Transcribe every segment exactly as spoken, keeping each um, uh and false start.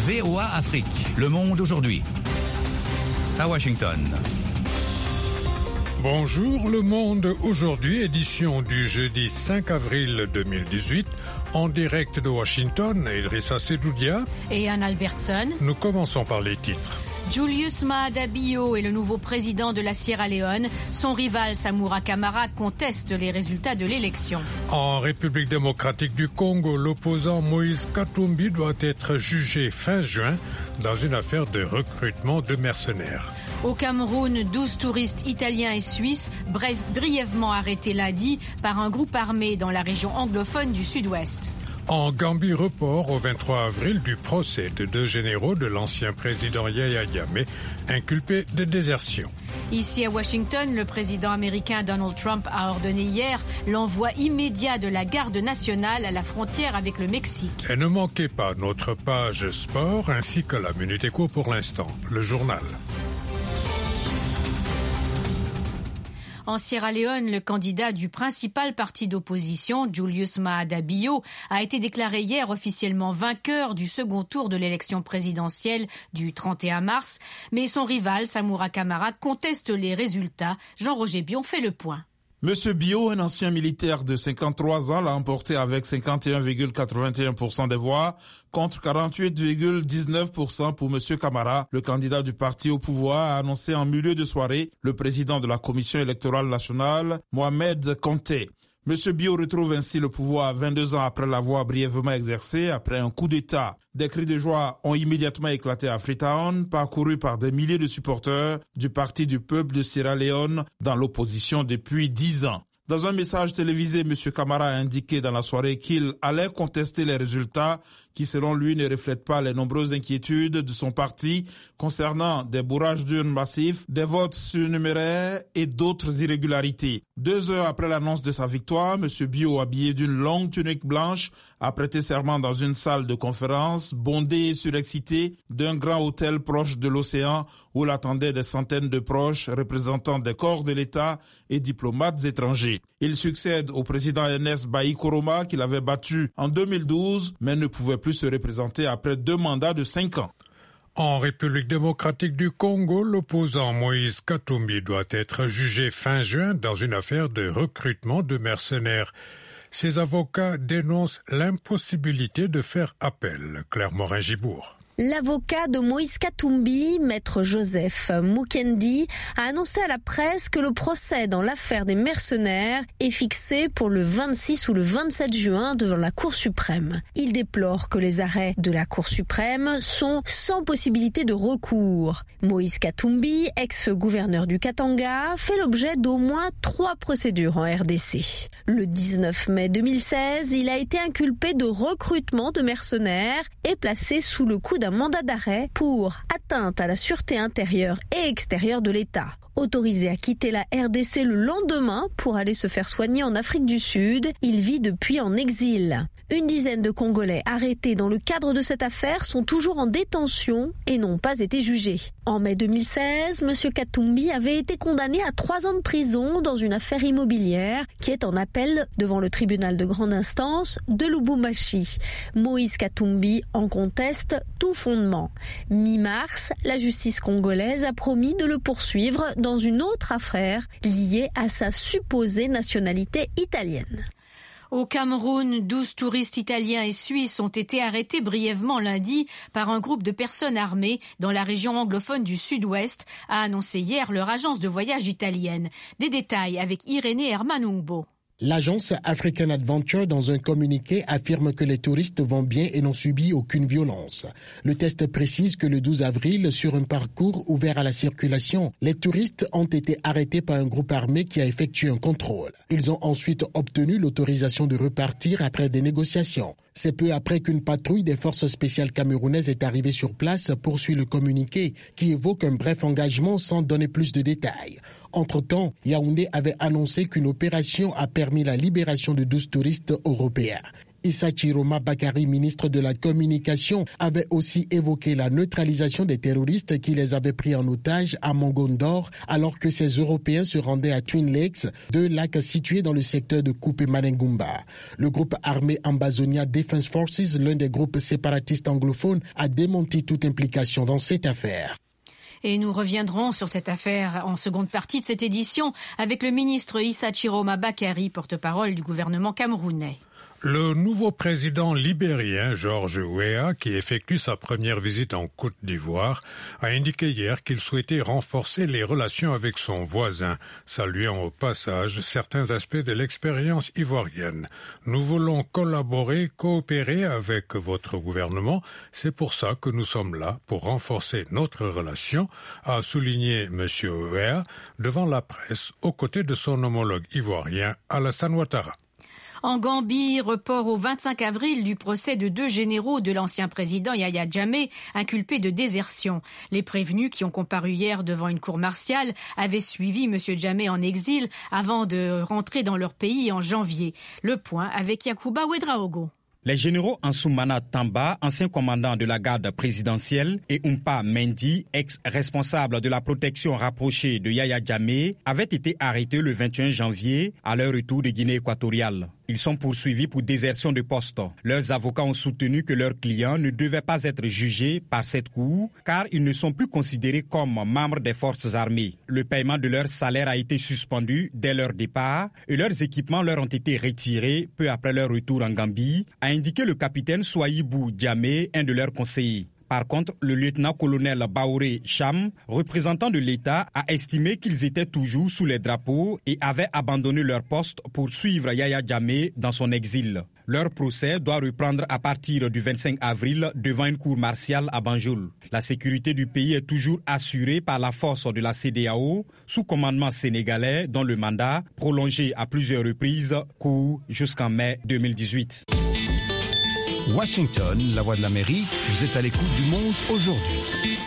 V O A Afrique. Le monde aujourd'hui. À Washington. Bonjour Le Monde aujourd'hui, édition du jeudi cinq avril deux mille dix-huit, en direct de Washington, Idrissa Sedoudia et Anne Albertson. Nous commençons par les titres. Julius Maada Bio est le nouveau président de la Sierra Leone. Son rival Samura Kamara conteste les résultats de l'élection. En République démocratique du Congo, l'opposant Moïse Katumbi doit être jugé fin juin dans une affaire de recrutement de mercenaires. Au Cameroun, douze touristes italiens et suisses, bref, brièvement arrêtés lundi par un groupe armé dans la région anglophone du sud-ouest. En Gambie, report au vingt-trois avril du procès de deux généraux de l'ancien président Yahya Jammeh, inculpés de désertion. Ici à Washington, le président américain Donald Trump a ordonné hier l'envoi immédiat de la garde nationale à la frontière avec le Mexique. Et ne manquez pas notre page sport ainsi que la Minute Éco pour l'instant, le journal. En Sierra Leone, le candidat du principal parti d'opposition, Julius Maada Bio, a été déclaré hier officiellement vainqueur du second tour de l'élection présidentielle du trente et un mars. Mais son rival, Samura Kamara, conteste les résultats. Jean-Roger Bion fait le point. Monsieur Bio, un ancien militaire de cinquante-trois ans, l'a emporté avec cinquante et un virgule quatre-vingt-un pour cent des voix, contre quarante-huit virgule dix-neuf pour cent pour Monsieur Kamara. Le candidat du parti au pouvoir a annoncé en milieu de soirée le président de la Commission électorale nationale, Mohamed Conté. Monsieur Bio retrouve ainsi le pouvoir vingt-deux ans après l'avoir brièvement exercé après un coup d'État. Des cris de joie ont immédiatement éclaté à Freetown, parcourus par des milliers de supporters du Parti du peuple de Sierra Leone dans l'opposition depuis dix ans. Dans un message télévisé, M. Kamara a indiqué dans la soirée qu'il allait contester les résultats qui, selon lui, ne reflètent pas les nombreuses inquiétudes de son parti concernant des bourrages d'urnes massifs, des votes surnuméraires et d'autres irrégularités. Deux heures après l'annonce de sa victoire, M. Bio, habillé d'une longue tunique blanche, a prêté serment dans une salle de conférence, bondée et surexcitée d'un grand hôtel proche de l'océan où l'attendaient des centaines de proches représentant des corps de l'État et diplomates étrangers. Il succède au président Ernest Bai Koroma qu'il avait battu en deux mille douze, mais ne pouvait plus se représenter après deux mandats de cinq ans. En République démocratique du Congo, l'opposant Moïse Katumbi doit être jugé fin juin dans une affaire de recrutement de mercenaires. Ses avocats dénoncent l'impossibilité de faire appel. Claire Morin-Gibourg. L'avocat de Moïse Katumbi, maître Joseph Mukendi, a annoncé à la presse que le procès dans l'affaire des mercenaires est fixé pour le vingt-six ou le vingt-sept juin devant la Cour suprême. Il déplore que les arrêts de la Cour suprême sont sans possibilité de recours. Moïse Katumbi, ex-gouverneur du Katanga, fait l'objet d'au moins trois procédures en R D C. Le dix-neuf mai deux mille seize, il a été inculpé de recrutement de mercenaires et placé sous le coup d'un un mandat d'arrêt pour atteinte à la sûreté intérieure et extérieure de l'État. Autorisé à quitter la R D C le lendemain pour aller se faire soigner en Afrique du Sud, il vit depuis en exil. Une dizaine de Congolais arrêtés dans le cadre de cette affaire sont toujours en détention et n'ont pas été jugés. En mai deux mille seize, M. Katumbi avait été condamné à trois ans de prison dans une affaire immobilière qui est en appel devant le tribunal de grande instance de Lubumbashi. Moïse Katumbi en conteste tout fondement. Mi-mars, la justice congolaise a promis de le poursuivre dans une autre affaire liée à sa supposée nationalité italienne. Au Cameroun, douze touristes italiens et suisses ont été arrêtés brièvement lundi par un groupe de personnes armées dans la région anglophone du sud-ouest, a annoncé hier leur agence de voyage italienne. Des détails avec Irénée Hermanungbo. L'agence African Adventure, dans un communiqué, affirme que les touristes vont bien et n'ont subi aucune violence. Le test précise que le douze avril, sur un parcours ouvert à la circulation, les touristes ont été arrêtés par un groupe armé qui a effectué un contrôle. Ils ont ensuite obtenu l'autorisation de repartir après des négociations. C'est peu après qu'une patrouille des forces spéciales camerounaises est arrivée sur place, poursuit le communiqué, qui évoque un bref engagement sans donner plus de détails. Entre-temps, Yaoundé avait annoncé qu'une opération a permis la libération de douze touristes européens. Issa Chiroma Bakari, ministre de la Communication, avait aussi évoqué la neutralisation des terroristes qui les avaient pris en otage à Mongondor alors que ces Européens se rendaient à Twin Lakes, deux lacs situés dans le secteur de Kupe-Manengumba. Le groupe armé Ambazonia Defense Forces, l'un des groupes séparatistes anglophones, a démenti toute implication dans cette affaire. Et nous reviendrons sur cette affaire en seconde partie de cette édition avec le ministre Issa Chiroma Bakari, porte-parole du gouvernement camerounais. Le nouveau président libérien, George Weah, qui effectue sa première visite en Côte d'Ivoire, a indiqué hier qu'il souhaitait renforcer les relations avec son voisin, saluant au passage certains aspects de l'expérience ivoirienne. Nous voulons collaborer, coopérer avec votre gouvernement. C'est pour ça que nous sommes là, pour renforcer notre relation, a souligné M. Weah devant la presse, aux côtés de son homologue ivoirien, Alassane Ouattara. En Gambie, report au vingt-cinq avril du procès de deux généraux de l'ancien président Yahya Jammeh, inculpés de désertion. Les prévenus qui ont comparu hier devant une cour martiale avaient suivi M. Jammeh en exil avant de rentrer dans leur pays en janvier. Le point avec Yacouba Ouedraogo. Les généraux Ansoumana Tamba, ancien commandant de la garde présidentielle, et Oumpa Mendy, ex-responsable de la protection rapprochée de Yahya Jammeh, avaient été arrêtés le vingt et un janvier à leur retour de Guinée équatoriale. Ils sont poursuivis pour désertion de poste. Leurs avocats ont soutenu que leurs clients ne devaient pas être jugés par cette cour car ils ne sont plus considérés comme membres des forces armées. Le paiement de leur salaire a été suspendu dès leur départ et leurs équipements leur ont été retirés peu après leur retour en Gambie, a indiqué le capitaine Souaïbou Diamé, un de leurs conseillers. Par contre, le lieutenant-colonel Baouré Cham, représentant de l'État, a estimé qu'ils étaient toujours sous les drapeaux et avaient abandonné leur poste pour suivre Yahya Jammeh dans son exil. Leur procès doit reprendre à partir du vingt-cinq avril devant une cour martiale à Banjul. La sécurité du pays est toujours assurée par la force de la C E D E A O, sous commandement sénégalais, dont le mandat, prolongé à plusieurs reprises, court jusqu'en mai deux mille dix-huit. Washington, la voix de l'Amérique, vous êtes à l'écoute du monde aujourd'hui.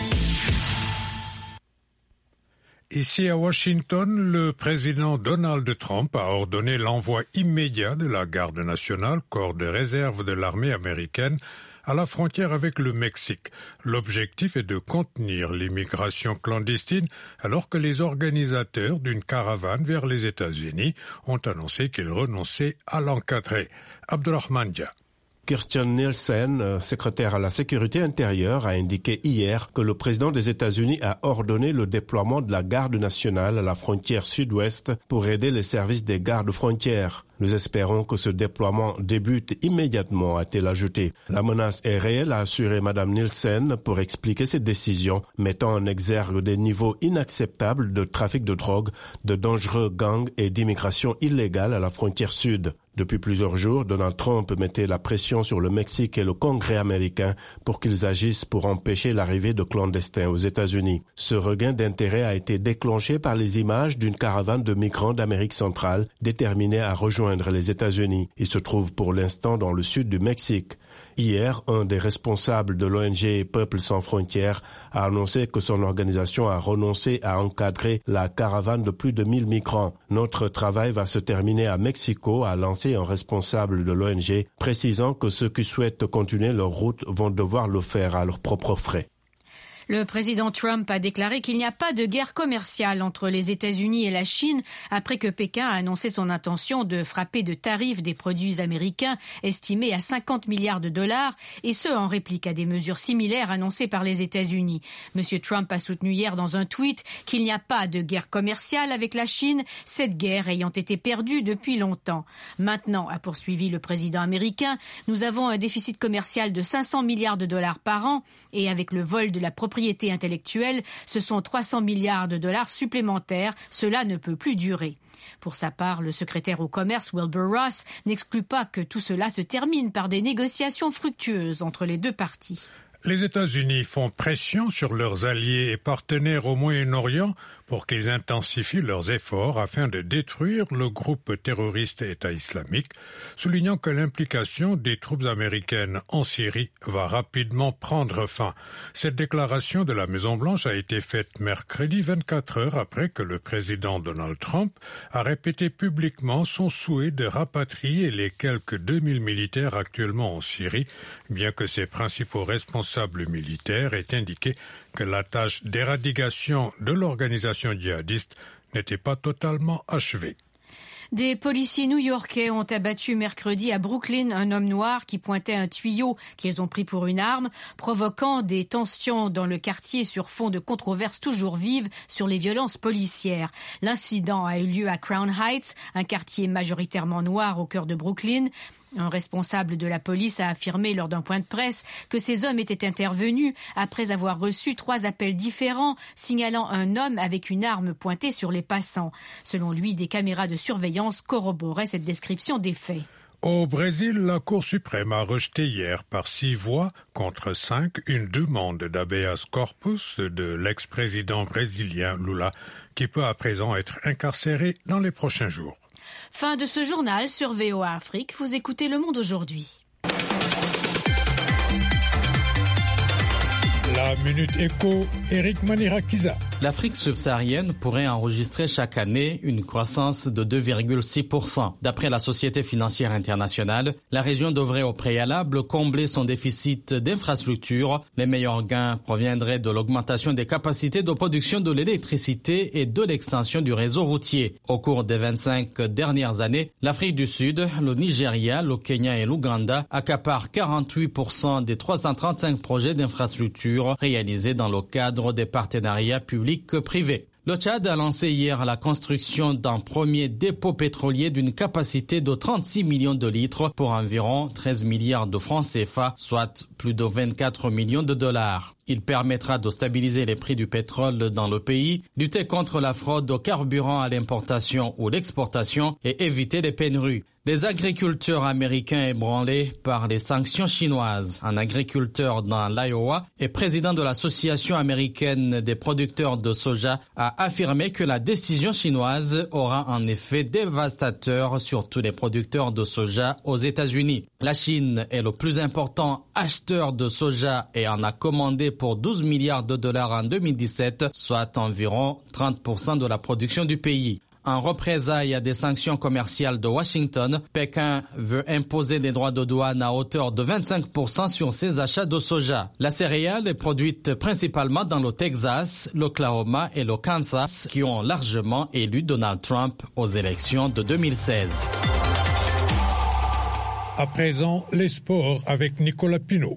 Ici à Washington, le président Donald Trump a ordonné l'envoi immédiat de la Garde nationale, corps de réserve de l'armée américaine, à la frontière avec le Mexique. L'objectif est de contenir l'immigration clandestine alors que les organisateurs d'une caravane vers les États-Unis ont annoncé qu'ils renonçaient à l'encadrer. Abdurrahman Dia. Kirstjen Nielsen, secrétaire à la sécurité intérieure, a indiqué hier que le président des États-Unis a ordonné le déploiement de la garde nationale à la frontière sud-ouest pour aider les services des gardes frontières. Nous espérons que ce déploiement débute immédiatement, a-t-elle ajouté. La menace est réelle, a assuré Mme Nielsen pour expliquer cette décision, mettant en exergue des niveaux inacceptables de trafic de drogue, de dangereux gangs et d'immigration illégale à la frontière sud. Depuis plusieurs jours, Donald Trump mettait la pression sur le Mexique et le Congrès américain pour qu'ils agissent pour empêcher l'arrivée de clandestins aux États-Unis. Ce regain d'intérêt a été déclenché par les images d'une caravane de migrants d'Amérique centrale déterminés à rejoindre les États-Unis. Ils se trouvent pour l'instant dans le sud du Mexique. Hier, un des responsables de l'O N G Peuple sans frontières a annoncé que son organisation a renoncé à encadrer la caravane de plus de mille migrants. Notre travail va se terminer à Mexico, a lancé un responsable de l'O N G, précisant que ceux qui souhaitent continuer leur route vont devoir le faire à leurs propres frais. Le président Trump a déclaré qu'il n'y a pas de guerre commerciale entre les États-Unis et la Chine après que Pékin a annoncé son intention de frapper de tarifs des produits américains estimés à cinquante milliards de dollars, et ce en réplique à des mesures similaires annoncées par les États-Unis. Monsieur Trump a soutenu hier dans un tweet qu'il n'y a pas de guerre commerciale avec la Chine, cette guerre ayant été perdue depuis longtemps. Maintenant, a poursuivi le président américain, nous avons un déficit commercial de cinq cents milliards de dollars par an, et avec le vol de la propriété intellectuelle, ce sont trois cents milliards de dollars supplémentaires. Cela ne peut plus durer. Pour sa part, le secrétaire au commerce Wilbur Ross n'exclut pas que tout cela se termine par des négociations fructueuses entre les deux parties. Les États-Unis font pression sur leurs alliés et partenaires au Moyen-Orient pour qu'ils intensifient leurs efforts afin de détruire le groupe terroriste État islamique, soulignant que l'implication des troupes américaines en Syrie va rapidement prendre fin. Cette déclaration de la Maison-Blanche a été faite mercredi vingt-quatre heures après que le président Donald Trump a répété publiquement son souhait de rapatrier les quelques deux mille militaires actuellement en Syrie, bien que ses principaux responsables militaires aient indiqué que la tâche d'éradication de l'organisation djihadiste n'était pas totalement achevée. Des policiers new-yorkais ont abattu mercredi à Brooklyn un homme noir qui pointait un tuyau qu'ils ont pris pour une arme, provoquant des tensions dans le quartier sur fond de controverses toujours vives sur les violences policières. L'incident a eu lieu à Crown Heights, un quartier majoritairement noir au cœur de Brooklyn. Un responsable de la police a affirmé lors d'un point de presse que ces hommes étaient intervenus après avoir reçu trois appels différents signalant un homme avec une arme pointée sur les passants. Selon lui, des caméras de surveillance corroboraient cette description des faits. Au Brésil, la Cour suprême a rejeté hier par six voix contre cinq une demande d'habeas corpus de l'ex-président brésilien Lula, qui peut à présent être incarcéré dans les prochains jours. Fin de ce journal sur V O A Afrique. Vous écoutez Le Monde aujourd'hui. La Minute Éco, Eric Manirakiza. L'Afrique subsaharienne pourrait enregistrer chaque année une croissance de deux virgule six pour cent. D'après la Société financière internationale, la région devrait au préalable combler son déficit d'infrastructures. Les meilleurs gains proviendraient de l'augmentation des capacités de production de l'électricité et de l'extension du réseau routier. Au cours des vingt-cinq dernières années, l'Afrique du Sud, le Nigeria, le Kenya et l'Ouganda accaparent quarante-huit pour cent des trois cent trente-cinq projets d'infrastructures réalisés dans le cadre des partenariats publics privé. Le Tchad a lancé hier la construction d'un premier dépôt pétrolier d'une capacité de trente-six millions de litres pour environ treize milliards de francs C F A, soit plus de vingt-quatre millions de dollars. Il permettra de stabiliser les prix du pétrole dans le pays, lutter contre la fraude au carburant à l'importation ou l'exportation et éviter les pénuries. Les agriculteurs américains ébranlés par les sanctions chinoises. Un agriculteur dans l'Iowa et président de l'Association américaine des producteurs de soja a affirmé que la décision chinoise aura un effet dévastateur sur tous les producteurs de soja aux États-Unis. La Chine est le plus important acheteur de soja et en a commandé pour douze milliards de dollars en deux mille dix-sept, soit environ trente pour cent de la production du pays. En représailles à des sanctions commerciales de Washington, Pékin veut imposer des droits de douane à hauteur de vingt-cinq pour cent sur ses achats de soja. La céréale est produite principalement dans le Texas, l'Oklahoma et le Kansas, qui ont largement élu Donald Trump aux élections de deux mille seize. À présent, les sports avec Nicolas Pinault.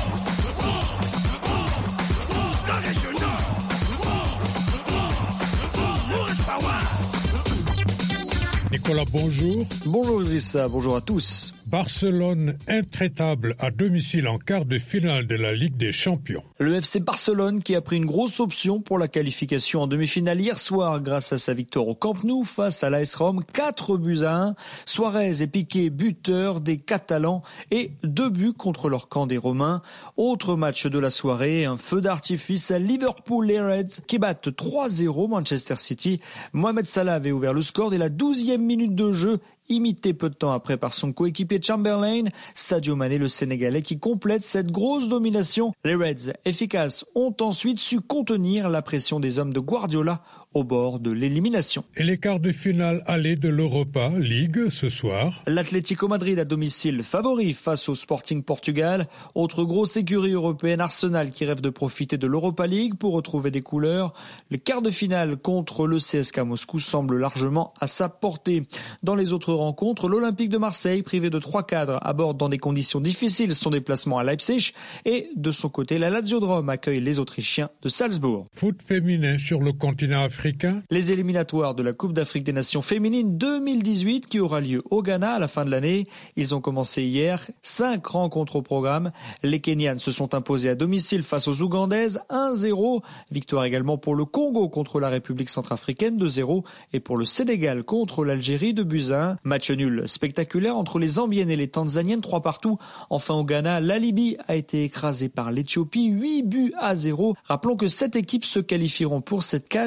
Nicolas, bonjour. Bonjour Idrissa, bonjour à tous. Barcelone intraitable à domicile en quart de finale de la Ligue des Champions. Le F C Barcelone qui a pris une grosse option pour la qualification en demi-finale hier soir grâce à sa victoire au Camp Nou face à l'A S Rome, quatre buts à un. Suarez et Piqué buteurs des Catalans et deux buts contre leur camp des Romains. Autre match de la soirée, un feu d'artifice à Liverpool, les Reds qui battent trois zéro Manchester City. Mohamed Salah avait ouvert le score dès la douzième minute de jeu, imité peu de temps après par son coéquipier Chamberlain. Sadio Mané, le Sénégalais, qui complète cette grosse domination. Les Reds, efficaces, ont ensuite su contenir la pression des hommes de Guardiola au bord de l'élimination. Et les quarts de finale aller de l'Europa League ce soir. L'Atlético Madrid à domicile favori face au Sporting Portugal. Autre grosse écurie européenne, Arsenal, qui rêve de profiter de l'Europa League pour retrouver des couleurs. Les quarts de finale contre le C S K A Moscou semblent largement à sa portée. Dans les autres rencontres, l'Olympique de Marseille, privé de trois cadres, aborde dans des conditions difficiles son déplacement à Leipzig. Et de son côté, la Lazio de Rome accueille les Autrichiens de Salzbourg. Foot féminin sur le continent africain. Les éliminatoires de la Coupe d'Afrique des Nations féminines deux mille dix-huit qui aura lieu au Ghana à la fin de l'année. Ils ont commencé hier, cinq rencontres au programme. Les Kenyanes se sont imposées à domicile face aux Ougandaises un zéro. Victoire également pour le Congo contre la République centrafricaine deux zéro et pour le Sénégal contre l'Algérie deux buts à un. Match nul spectaculaire entre les Zambiennes et les Tanzaniennes trois partout. Enfin au Ghana, la Libye a été écrasée par l'Éthiopie huit buts à zéro. Rappelons que sept équipes se qualifieront pour cette CAN deux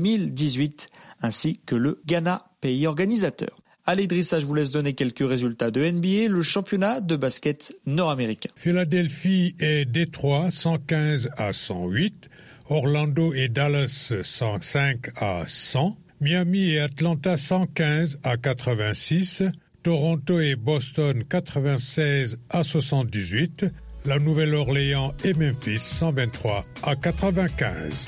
mille dix-huit, ainsi que le Ghana, pays organisateur. Allez Idrissa, je vous laisse donner quelques résultats de N B A, le championnat de basket nord-américain. Philadelphie et Détroit cent quinze à cent huit, Orlando et Dallas cent cinq à cent, Miami et Atlanta cent quinze à quatre-vingt-six, Toronto et Boston quatre-vingt-seize à soixante-dix-huit, la Nouvelle-Orléans et Memphis cent vingt-trois à quatre-vingt-quinze.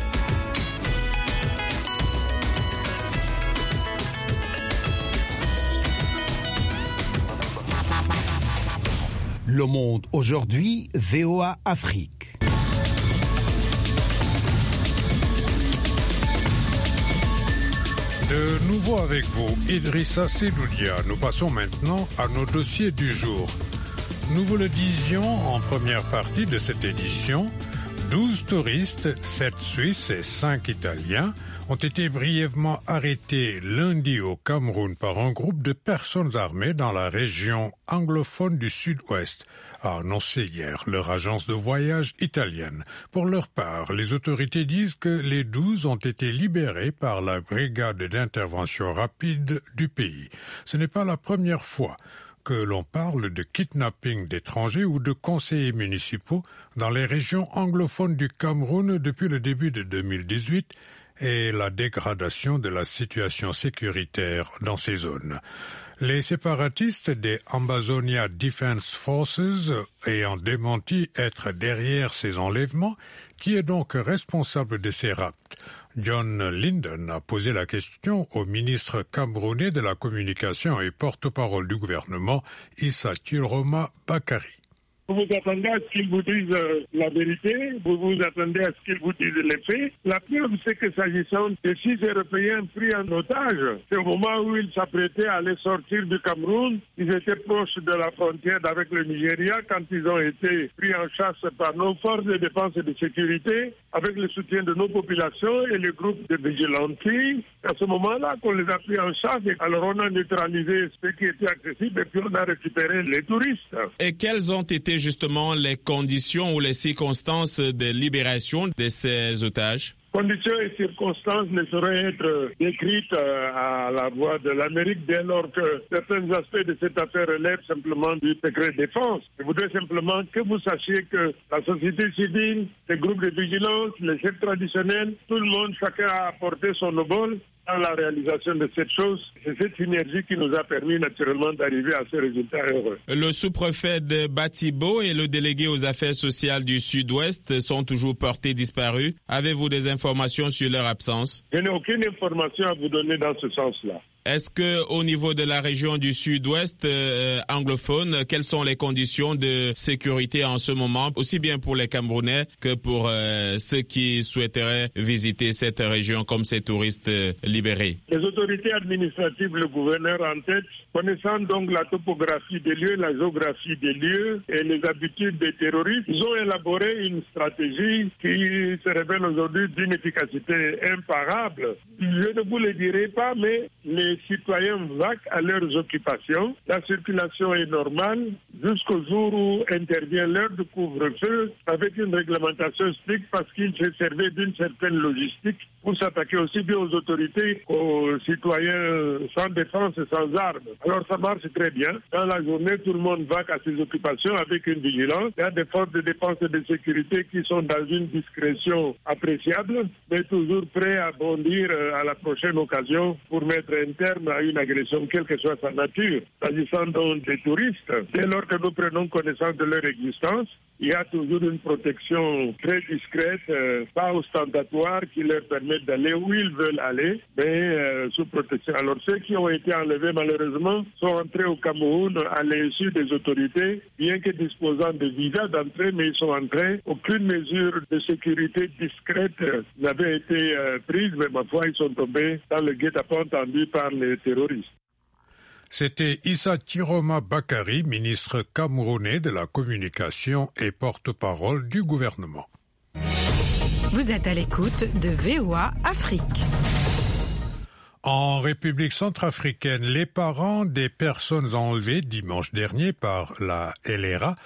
Le Monde aujourd'hui, V O A Afrique. De nouveau avec vous, Idrissa Sedoudia. Nous passons maintenant à nos dossiers du jour. Nous vous le disions en première partie de cette édition, douze touristes, sept Suisses et cinq Italiens ont été brièvement arrêtés lundi au Cameroun par un groupe de personnes armées dans la région anglophone du Sud-Ouest, a annoncé hier leur agence de voyage italienne. Pour leur part, les autorités disent que les douze ont été libérés par la brigade d'intervention rapide du pays. Ce n'est pas la première fois que l'on parle de kidnapping d'étrangers ou de conseillers municipaux dans les régions anglophones du Cameroun depuis le début de deux mille dix-huit et la dégradation de la situation sécuritaire dans ces zones. Les séparatistes des Ambazonia Defense Forces ayant démenti être derrière ces enlèvements, qui est donc responsable de ces rapts? John Linden a posé la question au ministre camerounais de la communication et porte-parole du gouvernement, Issa Chiroma Bakari. Vous vous attendez à ce qu'ils vous disent euh, la vérité, vous vous attendez à ce qu'ils vous disent les faits. La preuve, c'est que s'agissant des six Européens pris en otage, c'est au moment où ils s'apprêtaient à aller sortir du Cameroun, ils étaient proches de la frontière avec le Nigeria quand ils ont été pris en chasse par nos forces de défense et de sécurité, avec le soutien de nos populations et le groupe de vigilantes. À ce moment-là, qu'on les a pris en chasse, alors on a neutralisé ce qui était accessible et puis on a récupéré les touristes. Et quelles ont été justement les conditions ou les circonstances de libération de ces otages? Conditions et circonstances ne sauraient être décrites à la voix de l'Amérique dès lors que certains aspects de cette affaire relèvent simplement du secret de défense. Je voudrais simplement que vous sachiez que la société civile, les groupes de vigilance, les chefs traditionnels, tout le monde, chacun a apporté son obol dans la réalisation de cette chose. C'est cette synergie qui nous a permis naturellement d'arriver à ce résultat heureux. Le sous-préfet de Batibo et le délégué aux affaires sociales du Sud-Ouest sont toujours portés disparus. Avez-vous des informations sur leur absence? Je n'ai aucune information à vous donner dans ce sens-là. Est-ce que, au niveau de la région du Sud-Ouest euh, anglophone, quelles sont les conditions de sécurité en ce moment, aussi bien pour les Camerounais que pour euh, ceux qui souhaiteraient visiter cette région comme ces touristes euh, libérés? Les autorités administratives, le gouverneur en tête, connaissant donc la topographie des lieux, la géographie des lieux et les habitudes des terroristes, ils ont élaboré une stratégie qui se révèle aujourd'hui d'une efficacité imparable. Je ne vous le dirai pas, mais les citoyens vaquent à leurs occupations. La circulation est normale jusqu'au jour où intervient l'heure de couvre-feu avec une réglementation stricte parce qu'ils se servaient d'une certaine logistique pour s'attaquer aussi bien aux autorités qu'aux citoyens sans défense et sans armes. Alors ça marche très bien. Dans la journée, tout le monde vaque à ses occupations avec une vigilance. Il y a des forces de défense et de sécurité qui sont dans une discrétion appréciable, mais toujours prêts à bondir à la prochaine occasion pour mettre un terme à une agression, quelle que soit sa nature. S'agissant donc des touristes, dès lors que nous prenons connaissance de leur existence, il y a toujours une protection très discrète, euh, pas ostentatoire, qui leur permet d'aller où ils veulent aller, mais euh, sous protection. Alors ceux qui ont été enlevés malheureusement sont entrés au Cameroun à l'insu des autorités, bien que disposant de visas d'entrée, mais ils sont entrés. Aucune mesure de sécurité discrète n'avait été euh, prise, mais ma foi, ils sont tombés dans le guet-apens tendu par les terroristes. C'était Issa Chiroma Bakari, ministre camerounais de la communication et porte-parole du gouvernement. Vous êtes à l'écoute de V O A Afrique. En République centrafricaine, les parents des personnes enlevées dimanche dernier par la L R A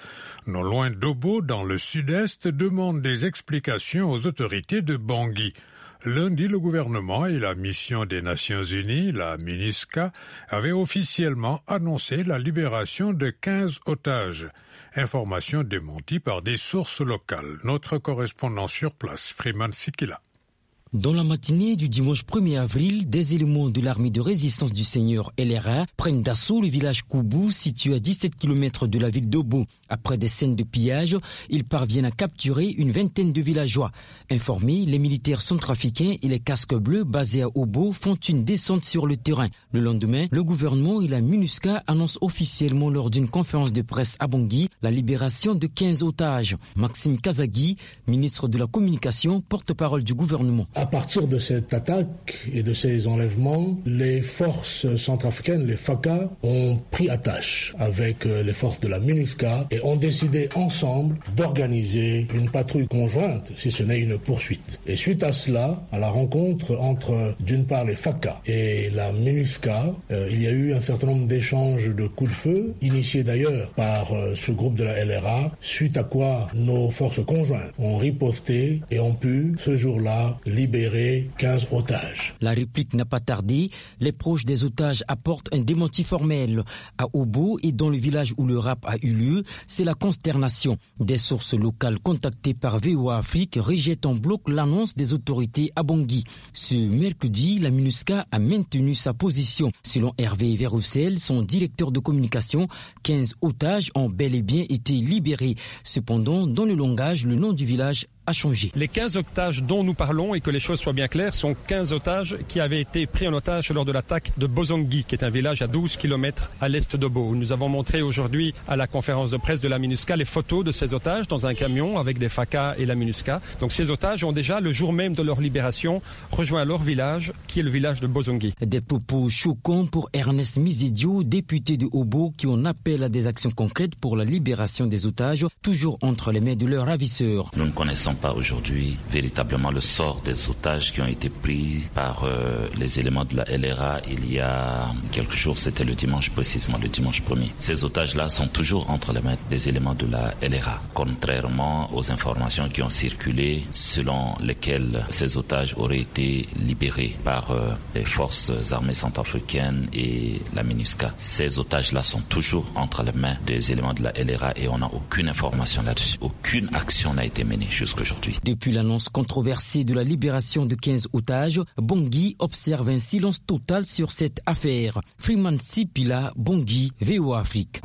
non loin d'Obo, dans le sud-est, demandent des explications aux autorités de Bangui. Lundi, le gouvernement et la mission des Nations Unies, la MINUSCA, avaient officiellement annoncé la libération de quinze otages. Information démentie par des sources locales. Notre correspondant sur place, Freeman Sikila. Dans la matinée du dimanche premier avril, des éléments de l'armée de résistance du Seigneur L R A prennent d'assaut le village Koubou, situé à dix-sept kilomètres de la ville d'Obo. Après des scènes de pillage, ils parviennent à capturer une vingtaine de villageois. Informés, les militaires centrafricains et les casques bleus basés à Obo font une descente sur le terrain. Le lendemain, le gouvernement et la MINUSCA annoncent officiellement lors d'une conférence de presse à Bangui la libération de quinze otages. Maxime Kazagui, ministre de la Communication, porte-parole du gouvernement. À partir de cette attaque et de ces enlèvements, les forces centrafricaines, les F A C A, ont pris attache avec les forces de la MINUSCA et ont décidé ensemble d'organiser une patrouille conjointe, si ce n'est une poursuite. Et suite à cela, à la rencontre entre d'une part les F A C A et la MINUSCA, euh, il y a eu un certain nombre d'échanges de coups de feu, initiés d'ailleurs par euh, ce groupe de la L R A, suite à quoi nos forces conjointes ont riposté et ont pu, ce jour-là, libérer quinze otages. La réplique n'a pas tardé. Les proches des otages apportent un démenti formel. À Obo et dans le village où le rap a eu lieu, c'est la consternation. Des sources locales contactées par V O A Afrique rejettent en bloc l'annonce des autorités à Bangui. Ce mercredi, la MINUSCA a maintenu sa position. Selon Hervé Verroussel, son directeur de communication, quinze otages ont bel et bien été libérés. Cependant, dans le langage, le nom du village a changé. Les quinze otages dont nous parlons, et que les choses soient bien claires, sont quinze otages qui avaient été pris en otage lors de l'attaque de Bozongui, qui est un village à douze kilomètres à l'est d'Obo. Nous avons montré aujourd'hui à la conférence de presse de la MINUSCA les photos de ces otages dans un camion avec des F A C A et la MINUSCA. Donc ces otages ont déjà, le jour même de leur libération, rejoint leur village, qui est le village de Bozongui. Des propos choquants pour Ernest Mizidio, député de Obo, qui en appelle à des actions concrètes pour la libération des otages, toujours entre les mains de leurs ravisseurs. Nous ne connaissons pas aujourd'hui véritablement le sort des otages qui ont été pris par euh, les éléments de la L R A il y a quelques jours, c'était le dimanche précisément, le dimanche premier. Ces otages-là sont toujours entre les mains des éléments de la L R A, contrairement aux informations qui ont circulé selon lesquelles ces otages auraient été libérés par euh, les forces armées centrafricaines et la MINUSCA. Ces otages-là sont toujours entre les mains des éléments de la L R A et on n'a aucune information là-dessus. Aucune action n'a été menée jusqu'aujourd'hui. Depuis l'annonce controversée de la libération de quinze otages, Bangui observe un silence total sur cette affaire. Freeman Sipila, Bangui, V O A Afrique.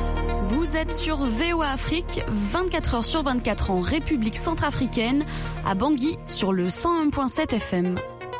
Vous êtes sur V O A Afrique, vingt-quatre heures sur vingt-quatre en République centrafricaine, à Bangui sur le cent un virgule sept F M.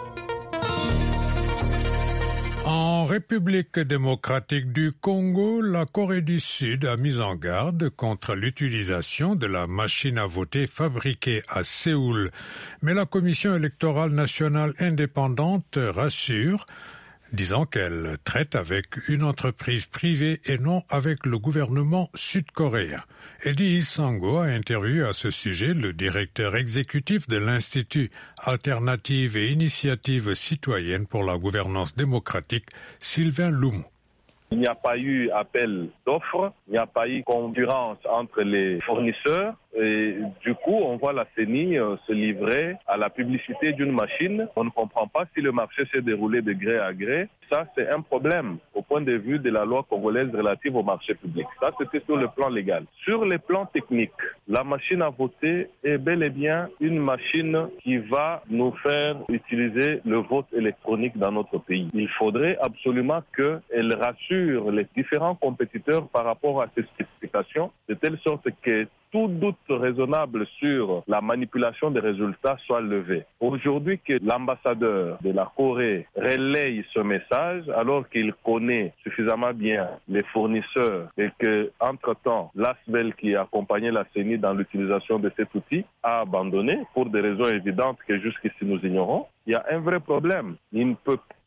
En République démocratique du Congo, la Corée du Sud a mis en garde contre l'utilisation de la machine à voter fabriquée à Séoul. Mais la Commission électorale nationale indépendante rassure, disant qu'elle traite avec une entreprise privée et non avec le gouvernement sud-coréen. Eddie Isango a interviewé à ce sujet le directeur exécutif de l'Institut Alternative et Initiative citoyenne pour la gouvernance démocratique, Sylvain Loumou. Il n'y a pas eu appel d'offres, il n'y a pas eu concurrence entre les fournisseurs. Et du coup, on voit la C E N I se livrer à la publicité d'une machine. On ne comprend pas si le marché s'est déroulé de gré à gré. Ça, c'est un problème au point de vue de la loi congolaise relative au marché public. Ça, c'était sur le plan légal. Sur le plan technique, la machine à voter est bel et bien une machine qui va nous faire utiliser le vote électronique dans notre pays. Il faudrait absolument qu'elle rassure les différents compétiteurs par rapport à ces spécifications, de telle sorte que tout doute raisonnable sur la manipulation des résultats soit levé. Aujourd'hui, que l'ambassadeur de la Corée relaye ce message alors qu'il connaît suffisamment bien les fournisseurs et que, entre-temps, l'A S B E L qui accompagnait la C E N I dans l'utilisation de cet outil a abandonné pour des raisons évidentes que jusqu'ici nous ignorons, il y a un vrai problème. Il ne peut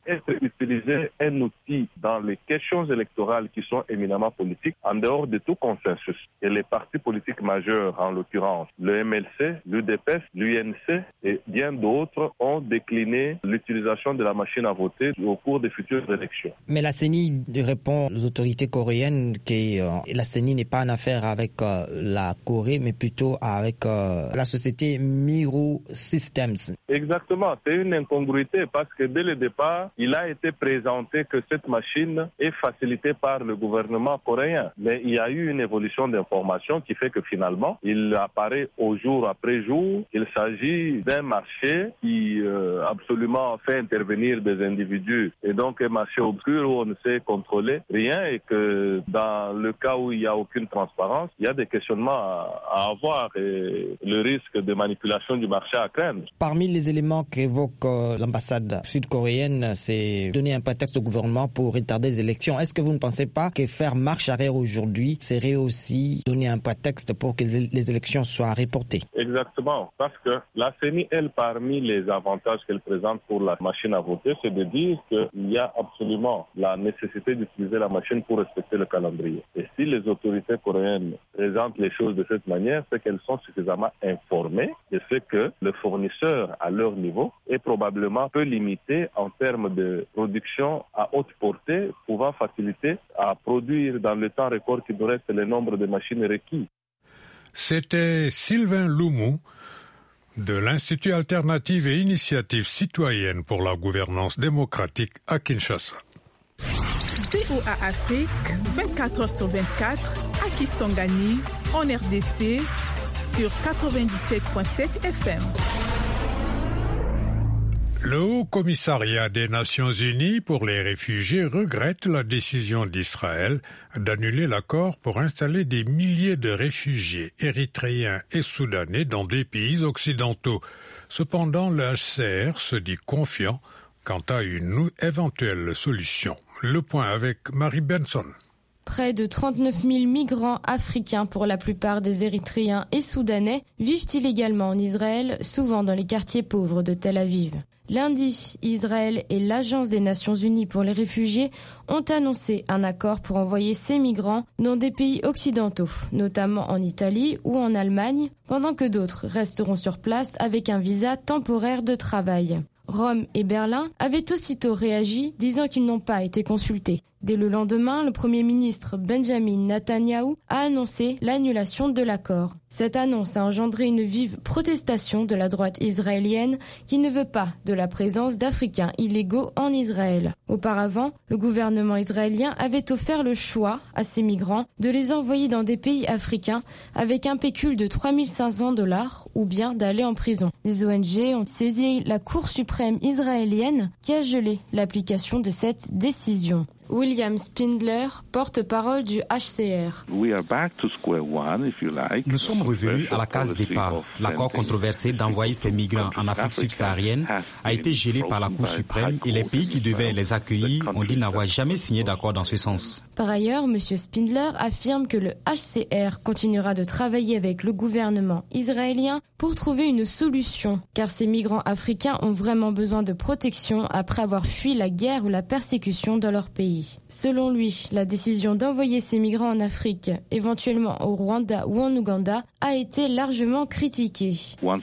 être utilisé un outil dans les questions électorales qui sont éminemment politiques en dehors de tout consensus. Et les partis politiques majeurs, en l'occurrence le M L C, l'U D P S, l'U N C et bien d'autres, ont décliné l'utilisation de la machine à voter au cours des futures élections. Mais la C E N I répond aux autorités coréennes que euh, la C E N I n'est pas en affaire avec euh, la Corée, mais plutôt avec euh, la société Miro Systems. Exactement, c'est une incongruité parce que dès le départ, il a été présenté que cette machine est facilitée par le gouvernement coréen. Mais il y a eu une évolution d'information qui fait que finalement, il apparaît au jour après jour qu'il s'agit d'un marché qui euh, absolument fait intervenir des individus et donc un marché obscur où on ne sait contrôler rien et que dans le cas où il n'y a aucune transparence, il y a des questionnements à, à avoir et le risque de manipulation du marché à craindre. Parmi les éléments qu'évoque euh, l'ambassade sud-coréenne, c'est donner un prétexte au gouvernement pour retarder les élections. Est-ce que vous ne pensez pas que faire marche arrière aujourd'hui serait aussi donner un prétexte pour que les élections soient reportées? Exactement, parce que la C E N I, elle, parmi les avantages qu'elle présente pour la machine à voter, c'est de dire qu'il y a absolument la nécessité d'utiliser la machine pour respecter le calendrier. Et si les autorités coréennes présentent les choses de cette manière, c'est qu'elles sont suffisamment informées de ce que le fournisseur à leur niveau est probablement peu limité en termes de production à haute portée, pouvant faciliter à produire dans le temps record qui nous reste le nombre de machines requises. C'était Sylvain Loumou de l'Institut Alternative et Initiative Citoyenne pour la gouvernance démocratique à Kinshasa. V O A Afrique, vingt-quatre heures sur vingt-quatre, à Kisangani, en R D C, sur quatre-vingt-dix-sept virgule sept F M. Le Haut Commissariat des Nations Unies pour les réfugiés regrette la décision d'Israël d'annuler l'accord pour installer des milliers de réfugiés érythréens et soudanais dans des pays occidentaux. Cependant, le H C R se dit confiant quant à une éventuelle solution. Le point avec Marie Benson. Près de trente-neuf mille migrants africains, pour la plupart des Érythréens et Soudanais, vivent illégalement en Israël, souvent dans les quartiers pauvres de Tel Aviv. Lundi, Israël et l'Agence des Nations Unies pour les réfugiés ont annoncé un accord pour envoyer ces migrants dans des pays occidentaux, notamment en Italie ou en Allemagne, pendant que d'autres resteront sur place avec un visa temporaire de travail. Rome et Berlin avaient aussitôt réagi, disant qu'ils n'ont pas été consultés. Dès le lendemain, le Premier ministre Benjamin Netanyahou a annoncé l'annulation de l'accord. Cette annonce a engendré une vive protestation de la droite israélienne qui ne veut pas de la présence d'Africains illégaux en Israël. Auparavant, le gouvernement israélien avait offert le choix à ces migrants de les envoyer dans des pays africains avec un pécule de trois mille cinq cents dollars ou bien d'aller en prison. Des O N G ont saisi la Cour suprême israélienne qui a gelé l'application de cette décision. William Spindler, porte-parole du H C R. Nous sommes revenus à la case départ. L'accord controversé d'envoyer ces migrants en Afrique subsaharienne a été gelé par la Cour suprême et les pays qui devaient les accueillir ont dit n'avoir jamais signé d'accord dans ce sens. Par ailleurs, M. Spindler affirme que le H C R continuera de travailler avec le gouvernement israélien pour trouver une solution, car ces migrants africains ont vraiment besoin de protection après avoir fui la guerre ou la persécution dans leur pays. Selon lui, la décision d'envoyer ces migrants en Afrique, éventuellement au Rwanda ou en Ouganda, a été largement critiquée. Quand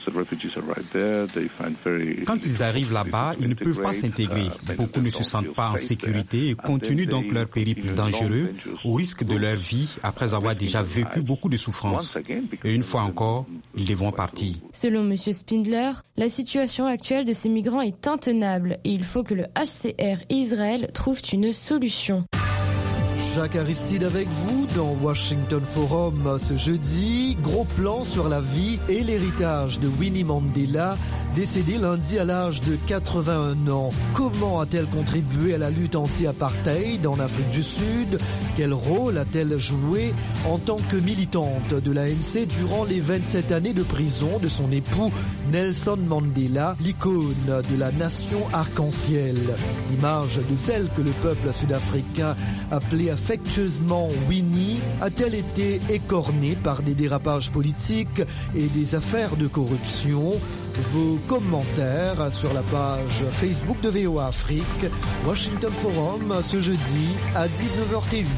ils arrivent là-bas, ils ne peuvent pas s'intégrer. Beaucoup ne se sentent pas en sécurité et continuent donc leur périple dangereux au risque de leur vie après avoir déjà vécu beaucoup de souffrances. Et une fois encore, ils devront partir. Selon M. Spindler, la situation actuelle de ces migrants est intenable et il faut que le H C R et Israël trouvent une solution. Jacques Aristide avec vous dans Washington Forum ce jeudi. Gros plan sur la vie et l'héritage de Winnie Mandela, décédée lundi à l'âge de quatre-vingt-un ans. Comment a-t-elle contribué à la lutte anti-apartheid en Afrique du Sud? Quel rôle a-t-elle joué en tant que militante de l'A N C durant les vingt-sept années de prison de son époux Nelson Mandela, l'icône de la nation arc-en-ciel? L'image de celle que le peuple sud-africain appelait affectueusement Winnie a-t-elle été écornée par des dérapages politiques et des affaires de corruption? vos commentaires sur la page Facebook de V O A Afrique. Washington Forum ce jeudi à dix-neuf heures T U.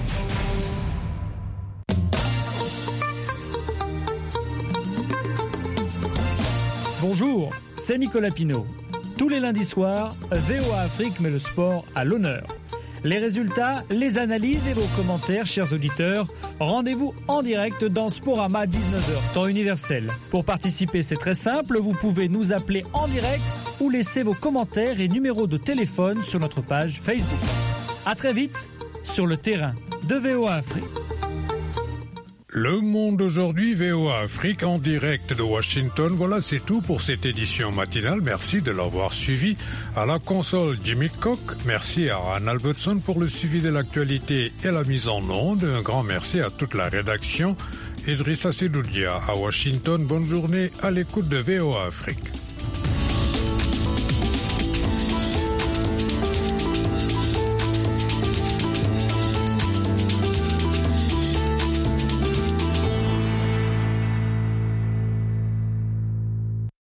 Bonjour, c'est Nicolas Pinault. Tous les lundis soirs, V O A Afrique met le sport à l'honneur. Les résultats, les analyses et vos commentaires, chers auditeurs, rendez-vous en direct dans Sporama à dix-neuf heures, temps universel. Pour participer, c'est très simple, vous pouvez nous appeler en direct ou laisser vos commentaires et numéros de téléphone sur notre page Facebook. À très vite sur le terrain de V O A Afrique. Le Monde aujourd'hui, V O A Afrique en direct de Washington. Voilà, c'est tout pour cette édition matinale. Merci de l'avoir suivi. À la console, Jimmy Cook. Merci à Anne Albertson pour le suivi de l'actualité et la mise en onde. Un grand merci à toute la rédaction. Idrissa Sedoudia à Washington. Bonne journée à l'écoute de V O A Afrique.